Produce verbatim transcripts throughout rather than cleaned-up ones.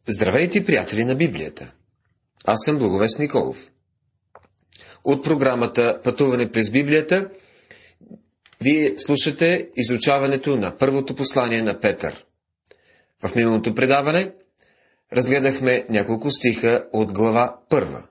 Здравейте, приятели на Библията! Аз съм Благовест Николов. От програмата Пътуване през Библията вие слушате изучаването на първото послание на Петър. В миналото предаване разгледахме няколко стиха от глава първа.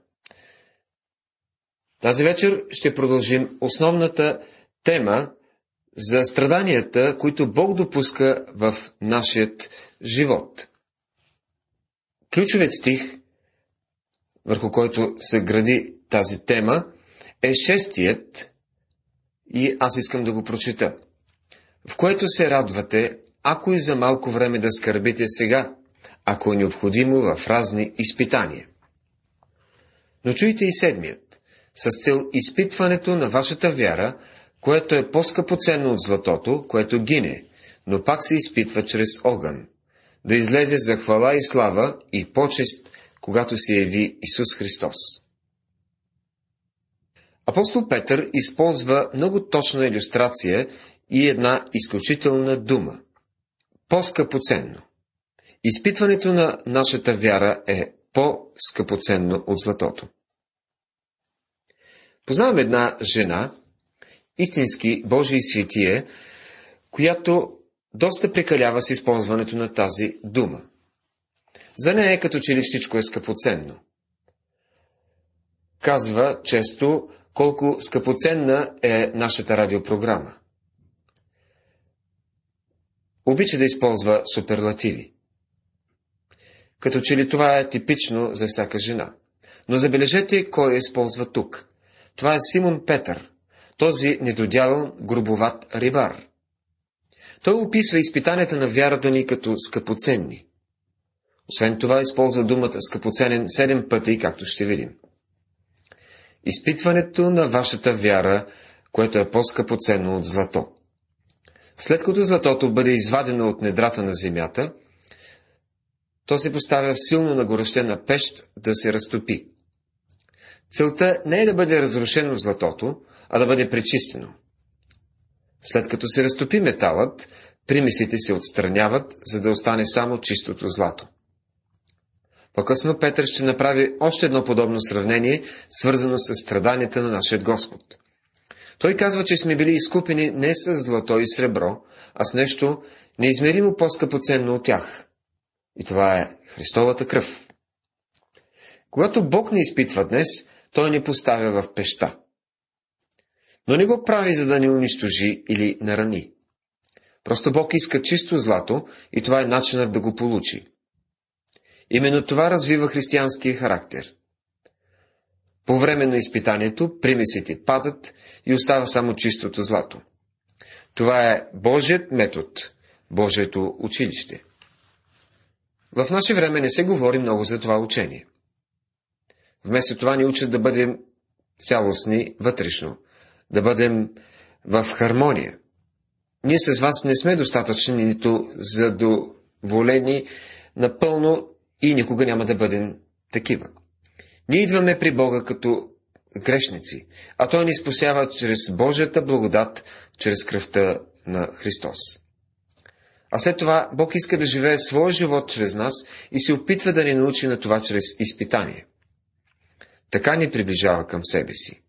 Тази вечер ще продължим основната тема за страданията, които Бог допуска в нашият живот. Ключовият стих, върху който се гради тази тема, е шестият и аз искам да го прочита. В което се радвате, ако и за малко време да скърбите сега, ако е необходимо в разни изпитания. Но чуйте и седмият, с цел изпитването на вашата вяра, което е по-скъпоценно от златото, което гине, но пак се изпитва чрез огън, да излезе за хвала и слава и почест, когато се яви Исус Христос. Апостол Петър използва много точна илюстрация и една изключителна дума – по-скъпоценно. Изпитването на нашата вяра е по-скъпоценно от златото. Познавам една жена, истински Божий светие, която доста прекалява с използването на тази дума. За нея е като че ли всичко е скъпоценно. Казва често колко скъпоценна е нашата радиопрограма. Обича да използва суперлативи. Като че ли това е типично за всяка жена. Но забележете кой я използва тук. Това е Симон Петър, този недодялан, грубоват рибар. Той описва изпитанията на вярата ни като скъпоценни. Освен това, използва думата скъпоценен седем пъти, както ще видим. Изпитването на вашата вяра, което е по-скъпоценно от злато. След като златото бъде извадено от недрата на земята, то се поставя в силно нагорещена пещ да се разтопи. Целта не е да бъде разрушено златото, а да бъде пречистено. След като се разтопи металът, примесите се отстраняват, за да остане само чистото злато. По-късно Петър ще направи още едно подобно сравнение, свързано с страданията на нашия Господ. Той казва, че сме били изкупени не с злато и сребро, а с нещо неизмеримо по-скъпоценно от тях. И това е Христовата кръв. Когато Бог ни изпитва днес, Той ни поставя в пеща. Но не го прави, за да ни унищожи или нарани. Просто Бог иска чисто злато и това е начинът да го получи. Именно това развива християнския характер. По време на изпитанието примесите падат и остава само чистото злато. Това е Божият метод, Божието училище. В наше време не се говори много за това учение. Вместо това ни учат да бъдем цялостни вътрешно, да бъдем в хармония. Ние с вас не сме достатъчни нито задоволени напълно и никога няма да бъдем такива. Ние идваме при Бога като грешници, а Той ни спасява чрез Божията благодат, чрез кръвта на Христос. А след това Бог иска да живее своя живот чрез нас и се опитва да ни научи на това чрез изпитание. Така ни приближава към себе си.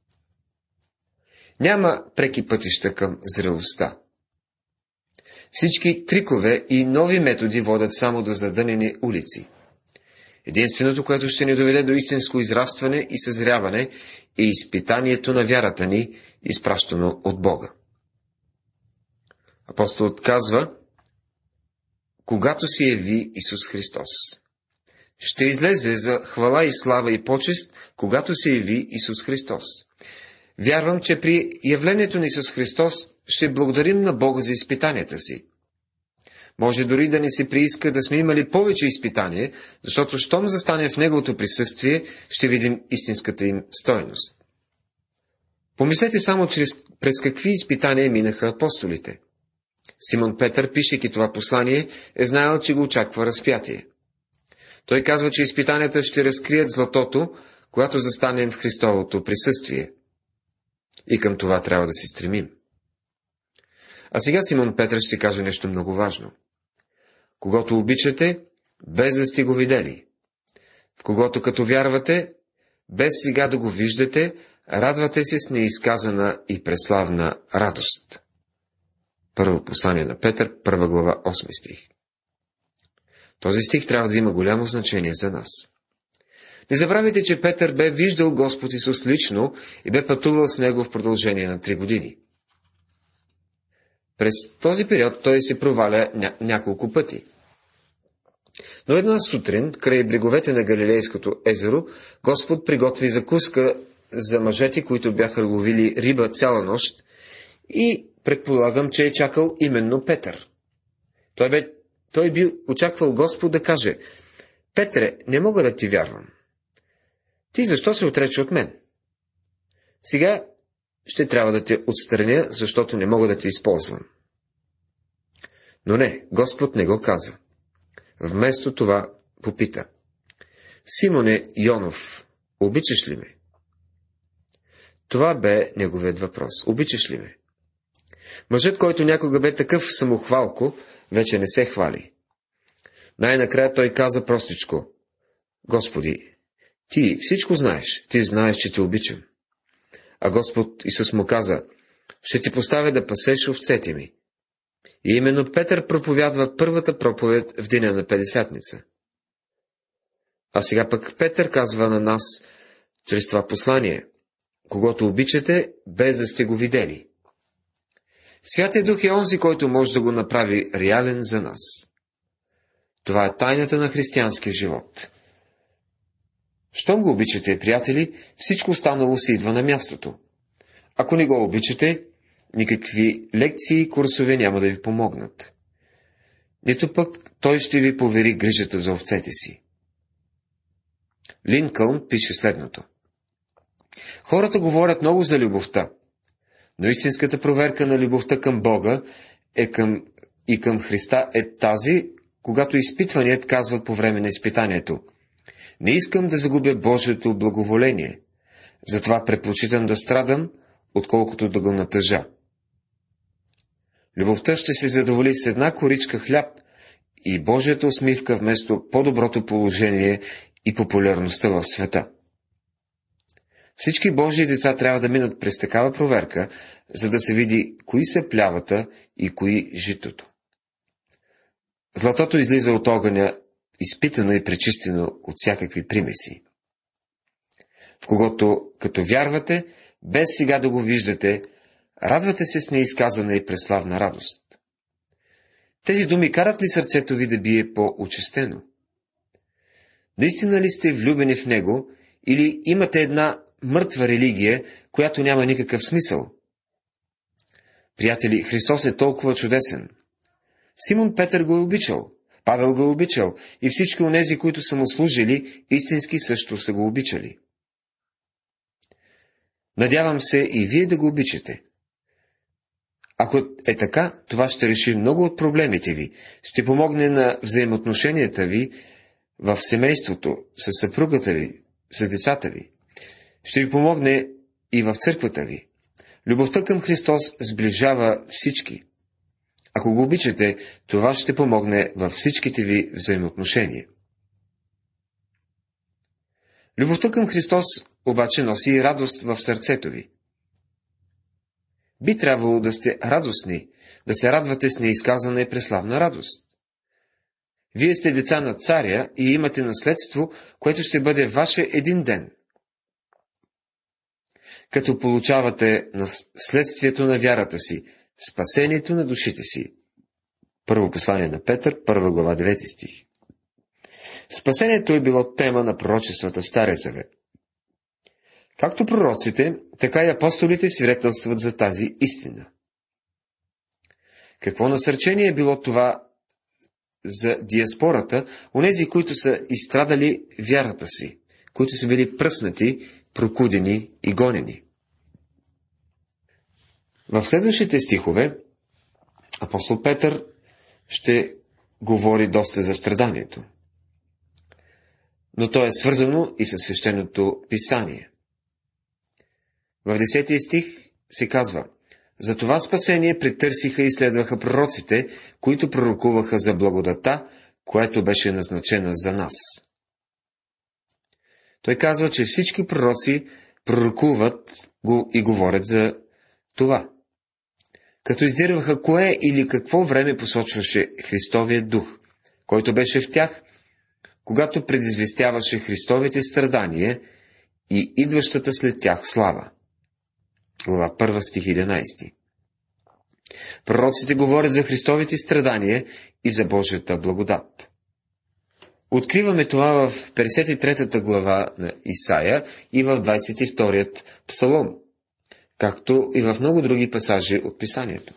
Няма преки пътища към зрелостта. Всички трикове и нови методи водят само до задънени улици. Единственото, което ще ни доведе до истинско израстване и съзряване, е изпитанието на вярата ни, изпращано от Бога. Апостолът казва, когато се яви Исус Христос. Ще излезе за хвала и слава и почест, когато се яви Исус Христос. Вярвам, че при явлението на Исус Христос ще благодарим на Бога за изпитанията си. Може дори да не се прииска да сме имали повече изпитания, защото щом застане в Неговото присъствие, ще видим истинската им стойност. Помислете само чрез, през какви изпитания минаха апостолите. Симон Петър, пишейки това послание, е знаел, че го очаква разпятие. Той казва, че изпитанията ще разкрият златото, когато застанем в Христовото присъствие. И към това трябва да се стремим. А сега Симон Петър ще каже нещо много важно. Когато обичате, без да сте го видели, в когото като вярвате, без сега да го виждате, радвате се с неизказана и преславна радост. Първо послание на Петър, първа глава, осми стих. Този стих трябва да има голямо значение за нас. Не забравяйте, че Петър бе виждал Господ Исус лично и бе пътувал с него в продължение на три години. През този период той се проваля ня- няколко пъти. Но една сутрин, край бреговете на Галилейското езеро, Господ приготви закуска за мъжете, които бяха ловили риба цяла нощ, и предполагам, че е чакал именно Петър. Той, бе, той би очаквал Господ да каже: Петре, не мога да ти вярвам. Ти защо се отрече от мен? Сега ще трябва да те отстраня, защото не мога да те използвам. Но не, Господ не го каза. Вместо това попита: Симоне Йонов, обичаш ли ме? Това бе неговият въпрос. Обичаш ли ме? Мъжът, който някога бе такъв самохвалко, вече не се хвали. Най-накрая той каза простичко: Господи, ти всичко знаеш, ти знаеш, че те обичам. А Господ Исус му каза: ще ти поставя да пасеш овцете ми. И именно Петър проповядва първата проповед в деня на Петдесятница. А сега пък Петър казва на нас, чрез това послание: когото обичате, без да сте го видели. Святият Дух е онзи, който може да го направи реален за нас. Това е тайната на християнския живот. Щом го обичате, приятели, всичко останало се идва на мястото. Ако не го обичате, никакви лекции и курсове няма да ви помогнат. Нито пък той ще ви повери грижата за овцете си. Линкълн пише следното: хората говорят много за любовта, но истинската проверка на любовта към Бога е към, и към Христа е тази, когато изпитваният казва по време на изпитанието: не искам да загубя Божието благоволение, затова предпочитам да страдам, отколкото да го натъжа. Любовта ще се задоволи с една коричка хляб и Божията усмивка вместо по-доброто положение и популярността в света. Всички Божии деца трябва да минат през такава проверка, за да се види кои са плявата и кои житото. Златото излиза от огъня, изпитано и пречистено от всякакви примеси. В когото, като вярвате, без сега да го виждате, радвате се с неизказана и преславна радост. Тези думи карат ли сърцето ви да бие по-очестено? Наистина ли сте влюбени в него, или имате една мъртва религия, която няма никакъв смисъл? Приятели, Христос е толкова чудесен. Симон Петър го е обичал, Павел го е обичал и всички онези, които са му служили, истински също са го обичали. Надявам се и вие да го обичате. Ако е така, това ще реши много от проблемите ви, ще помогне на взаимоотношенията ви в семейството, с съпругата ви, с децата ви. Ще ви помогне и в църквата ви. Любовта към Христос сближава всички. Ако го обичате, това ще помогне във всичките ви взаимоотношения. Любовта към Христос обаче носи и радост в сърцето ви. Би трябвало да сте радостни, да се радвате с неизказана и преславна радост. Вие сте деца на царя и имате наследство, което ще бъде ваше един ден. Като получавате наследствието на вярата си, спасението на душите си. Първо послание на Петър, първа глава, девети стих. Спасението е било тема на пророчествата в Стария завет. Както пророците, така и апостолите свидетелстват за тази истина. Какво насърчение е било това за диаспората, онези, които са изстрадали вярата си, които са били пръснати, прокудени и гонени. В следващите стихове апостол Петър ще говори доста за страданието. Но то е свързано и със свещеното писание. В десетия стих се казва: за това спасение претърсиха и следваха пророците, които пророкуваха за благодата, която беше назначена за нас. Той казва, че всички пророци пророкуват го и говорят за това. Като издирваха кое или какво време посочваше Христовия дух, който беше в тях, когато предизвестяваше Христовите страдания и идващата след тях слава. Глава първа, стих единайсети. Пророците говорят за Христовите страдания и за Божията благодат. Откриваме това в петдесет и третата глава на Исаия и в двадесет и вторият псалом, както и в много други пасажи от Писанието.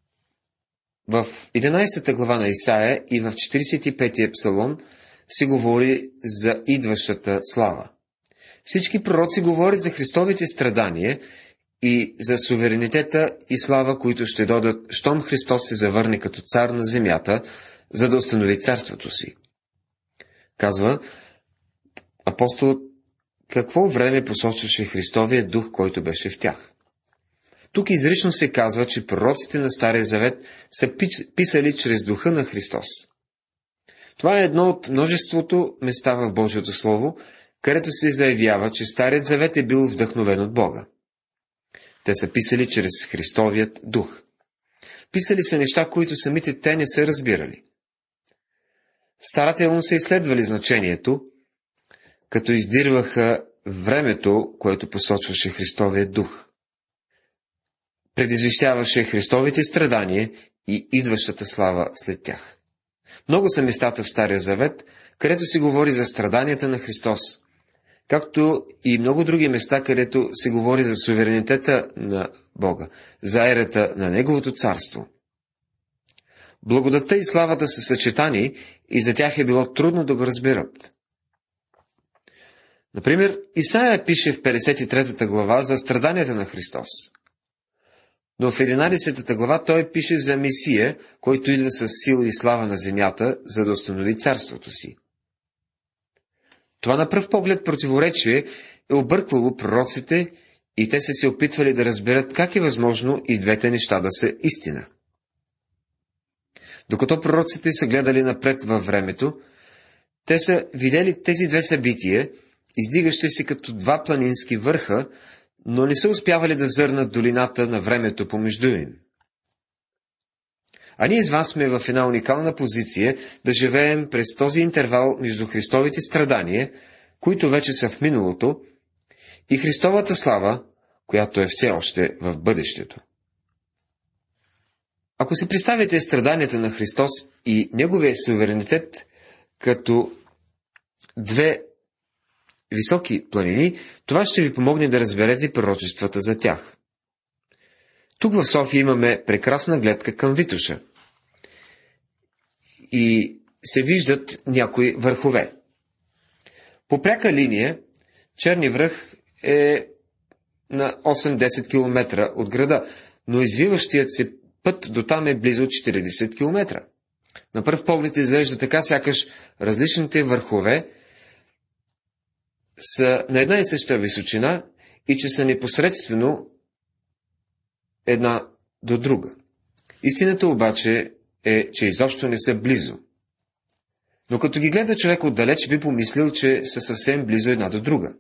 В единайсетата глава на Исаия и в четиридесет и петия псалом се говори за идващата слава. Всички пророци говорят за Христовите страдания и за суверенитета и слава, които ще дойдат, щом Христос се завърне като цар на земята, за да установи царството си. Казва апостол, какво време посочваше Христовия дух, който беше в тях. Тук изрично се казва, че пророците на Стария Завет са писали чрез духа на Христос. Това е едно от множеството места в Божието Слово, където се заявява, че Старият Завет е бил вдъхновен от Бога. Те са писали чрез Христовият дух. Писали са неща, които самите те не са разбирали. Старателно са изследвали значението, като издирваха времето, което посочваше Христовия дух. Предизвещаваше Христовите страдания и идващата слава след тях. Много са местата в Стария Завет, където се говори за страданията на Христос, както и много други места, където се говори за суверенитета на Бога, за ерата на Неговото царство. Благодатта и славата са съчетани и за тях е било трудно да го разберат. Например, Исаия пише в петдесет и третата глава за страданията на Христос. Но в единадесетата глава той пише за Месия, който идва с сила и слава на земята, за да установи царството си. Това на пръв поглед противоречие е обърквало пророците и те са се опитвали да разберат как е възможно и двете неща да са истина. Докато пророците са гледали напред във времето, те са видели тези две събития, издигащи се като два планински върха, но не са успявали да зърнат долината на времето помежду им. А ние с вас сме в една уникална позиция да живеем през този интервал между Христовите страдания, които вече са в миналото, и Христовата слава, която е все още в бъдещето. Ако си представите страданията на Христос и Неговия суверенитет като две високи планини, това ще ви помогне да разберете пророчествата за тях. Тук в София имаме прекрасна гледка към Витоша и се виждат някои върхове. По пряка линия Черни връх е на осем-десет километра от града, но извиващият се път до там е близо четиридесет километра. На пръв поглед изглежда така, сякаш различните върхове са на една и съща височина и че са непосредствено една до друга. Истината обаче е, че изобщо не са близо. Но като ги гледа човек отдалеч, би помислил, че са съвсем близо една до друга.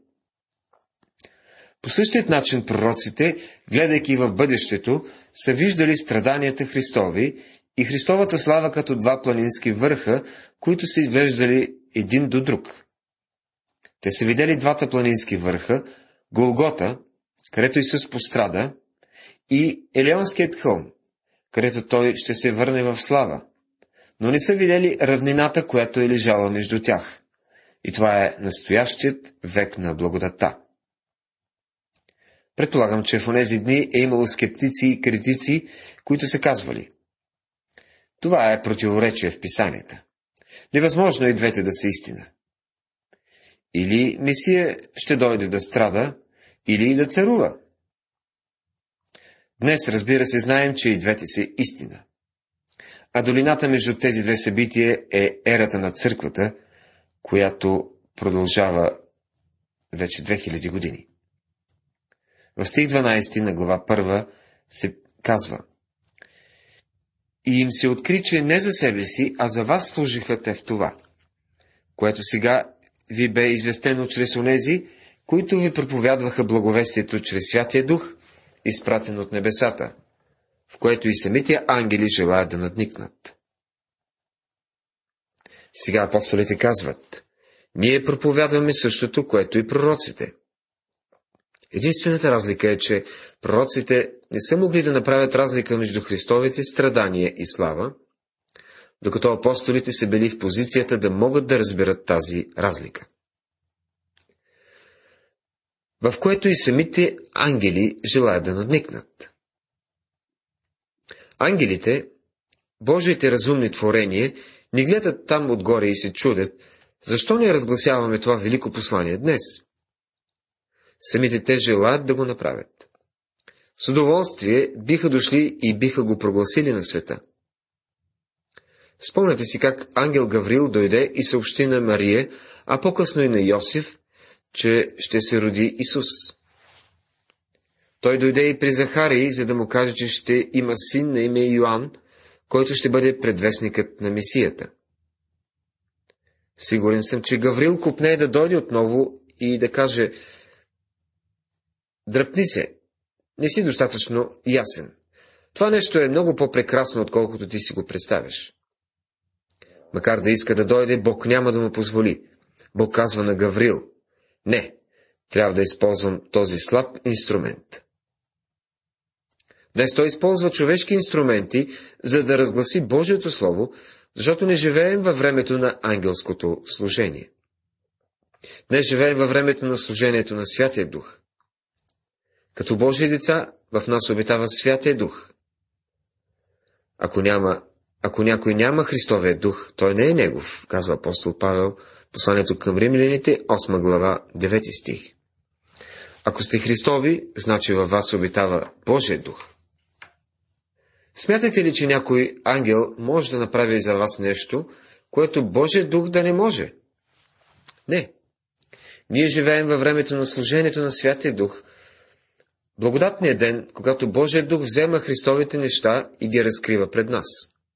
По същият начин пророците, гледайки в бъдещето, са виждали страданията Христови и Христовата слава като два планински върха, които са изглеждали един до друг. Те са видели двата планински върха, Голгота, където Исус пострада, и Елеонският хълм, където Той ще се върне в слава, но не са видели равнината, която е лежала между тях. И това е настоящият век на благодата. Предполагам, че в онези дни е имало скептици и критици, които са казвали: това е противоречие в Писанията. Невъзможно е двете да са истина. Или Месия ще дойде да страда, или и да царува. Днес, разбира се, знаем, че и двете са истина. А долината между тези две събития е ерата на църквата, която продължава вече две хиляди години. В стих дванайсети на глава първа се казва: И им се откри, че не за себе си, а за вас служиха те в това, което сега ви бе известено чрез онези, които ви проповядваха благовестието чрез Святия Дух, изпратен от небесата, в което и самите ангели желаят да надникнат. Сега апостолите казват: ние проповядваме същото, което и пророците. Единствената разлика е, че пророците не са могли да направят разлика между Христовите страдания и слава, докато апостолите са били в позицията да могат да разберат тази разлика, в което и самите ангели желаят да надникнат. Ангелите, Божиите разумни творения, ни гледат там отгоре и се чудят, защо не разгласяваме това велико послание днес. Самите те желаят да го направят. С удоволствие биха дошли и биха го прогласили на света. Спомняте си как ангел Гаврил дойде и съобщи на Мария, а по-късно и на Йосиф, че ще се роди Исус. Той дойде и при Захарий, за да му каже, че ще има син на име Йоан, който ще бъде предвестникът на Месията. Сигурен съм, че Гаврил копне да дойде отново и да каже: дръпни се, не си достатъчно ясен. Това нещо е много по-прекрасно, отколкото ти си го представяш. Макар да иска да дойде, Бог няма да му позволи. Бог казва на Гаврил: не, трябва да използвам този слаб инструмент. Днес той използва човешки инструменти, за да разгласи Божието Слово, защото не живеем във времето на ангелското служение. Днес живеем във времето на служението на Святия Дух. Като Божии деца, в нас обитава Святия Дух. Ако, няма, ако някой няма Христовия Дух, той не е негов, казва апостол Павел, посланието към римляните, осма глава, девети стих. Ако сте Христови, значи във вас обитава Божия Дух. Смятате ли, че някой ангел може да направи за вас нещо, което Божия Дух да не може? Не. Ние живеем във времето на служението на Святия Дух, благодатният ден, когато Божия Дух взема Христовите неща и ги разкрива пред нас.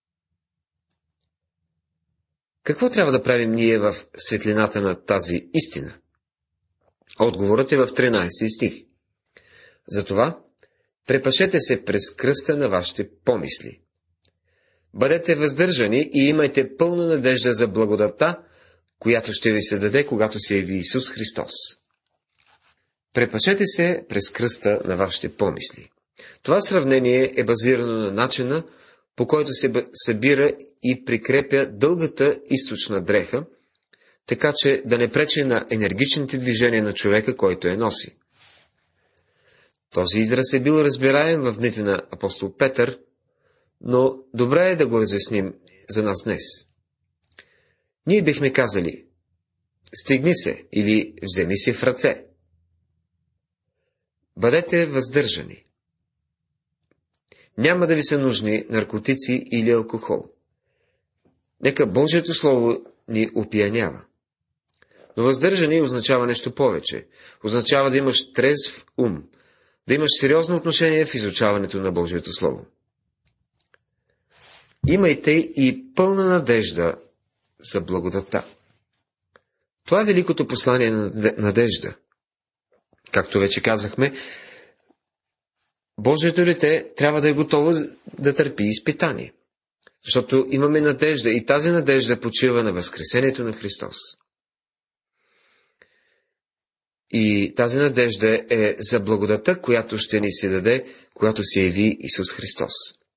Какво трябва да правим ние в светлината на тази истина? Отговорът е в тринайсети стих. Затова препашете се през кръста на вашите помисли. Бъдете въздържани и имайте пълна надежда за благодата, която ще ви се даде, когато се яви Исус Христос. Препашете се през кръста на вашите помисли. Това сравнение е базирано на начина, по който се събира и прикрепя дългата източна дреха, така че да не пречи на енергичните движения на човека, който я носи. Този израз е бил разбираем в дните на апостол Петър, но добре е да го разясним за нас днес. Ние бихме казали: стигни се или вземи се в ръце. Бъдете въздържани. Няма да ви са нужни наркотици или алкохол. Нека Божието Слово ни опиянява. Но въздържани означава нещо повече. Означава да имаш трезв ум, да имаш сериозно отношение в изучаването на Божието Слово. Имайте и пълна надежда за благодата. Това е великото послание на надежда. Както вече казахме, Божието дете трябва да е готово да търпи изпитание. Защото имаме надежда и тази надежда почива на възкресението на Христос. И тази надежда е за благодата, която ще ни се даде, когато се яви Исус Христос.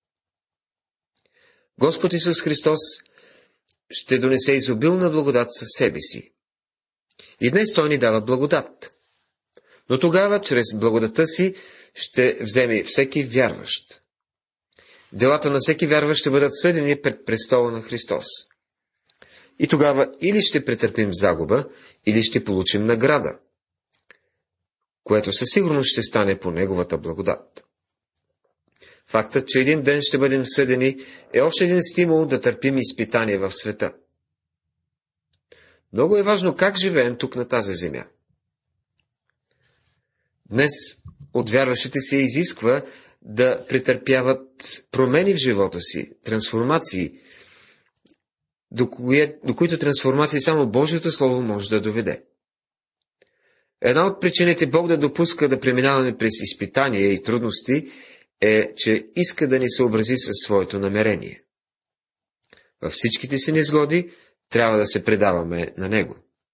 Господ Исус Христос ще донесе изобилна благодат със себе си. И днес Той ни дава благодат. Но тогава, чрез благодата си, ще вземе всеки вярващ. Делата на всеки вярващ ще бъдат съдени пред престола на Христос. И тогава или ще претърпим загуба, или ще получим награда, което със сигурност ще стане по Неговата благодат. Фактът, че един ден ще бъдем съдени, е още един стимул да търпим изпитания в света. Много е важно как живеем тук на тази земя. Днес от вярващите се изисква да претърпяват промени в живота си, трансформации, до, кое, до които трансформации само Божието Слово може да доведе. Една от причините Бог да допуска да преминаваме през изпитания и трудности е, че иска да ни съобрази със своето намерение. Във всичките си незгоди трябва да се предаваме на Него.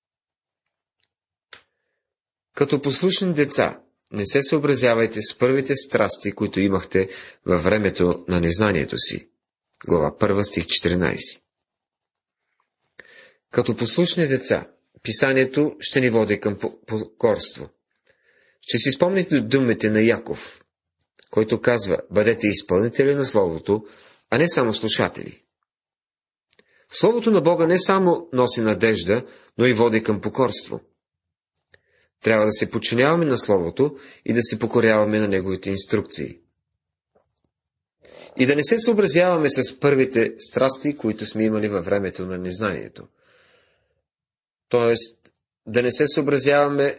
Като послушни деца, не се съобразявайте с първите страсти, които имахте във времето на незнанието си. Глава първа, стих четиринайсети. Като послушни деца, писанието ще ни води към покорство. Ще си спомните думите на Яков, който казва: бъдете изпълнители на Словото, а не само слушатели. Словото на Бога не само носи надежда, но и води към покорство. Трябва да се подчиняваме на Словото и да се покоряваме на Неговите инструкции. И да не се съобразяваме с първите страсти, които сме имали във времето на незнанието. Тоест, да не се съобразяваме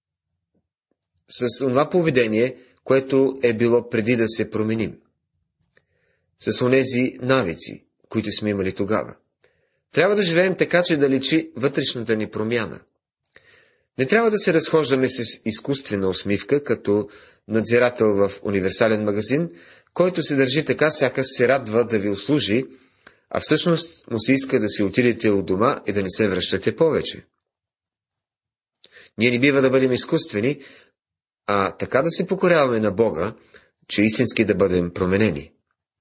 с това поведение, което е било преди да се променим. С онези навици, които сме имали тогава. Трябва да живеем така, че да личи вътрешната ни промяна. Не трябва да се разхождаме с изкуствена усмивка, като надзирател в универсален магазин, който се държи така, сякаш се радва да ви услужи, а всъщност му се иска да си отидете от дома и да не се връщате повече. Ние не бива да бъдем изкуствени, а така да се покоряваме на Бога, че истински да бъдем променени.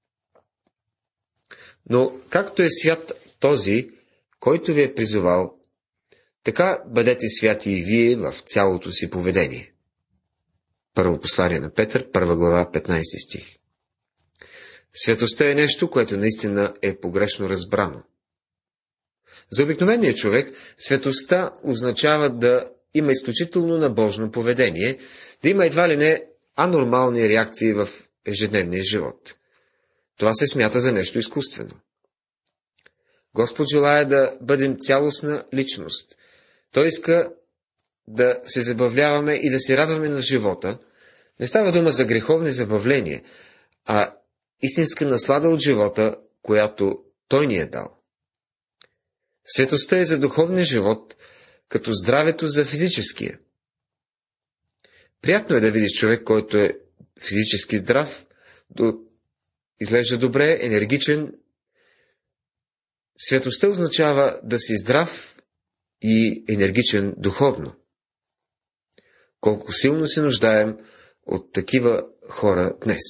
Но както е свят този, който ви е призовал, така бъдете святи и вие в цялото си поведение. Първо послание на Петър, първа глава, петнайсети стих. Светостта е нещо, което наистина е погрешно разбрано. За обикновения човек светостта означава да има изключително набожно поведение, да има едва ли не анормални реакции в ежедневния живот. Това се смята за нещо изкуствено. Господ желая да бъдем цялостна личност. Той иска да се забавляваме и да се радваме на живота. Не става дума за греховни забавления, а истинска наслада от живота, която Той ни е дал. Светостта е за духовния живот, като здравето за физическия. Приятно е да видиш човек, който е физически здрав, изглежда добре, енергичен. Светостта означава да си здрав и енергичен духовно. Колко силно се нуждаем от такива хора днес.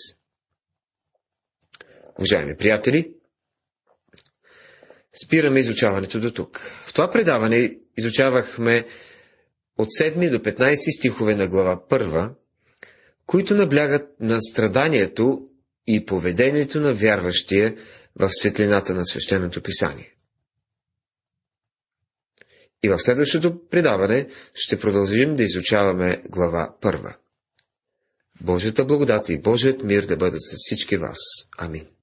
Уважаеми приятели, спираме изучаването до тук. В това предаване изучавахме от седми до петнайсети стихове на глава първа, които наблягат на страданието и поведението на вярващия в светлината на Свещеното писание. И в следващото предаване ще продължим да изучаваме глава първа. Божията благодат и Божият мир да бъдат с всички вас. Амин.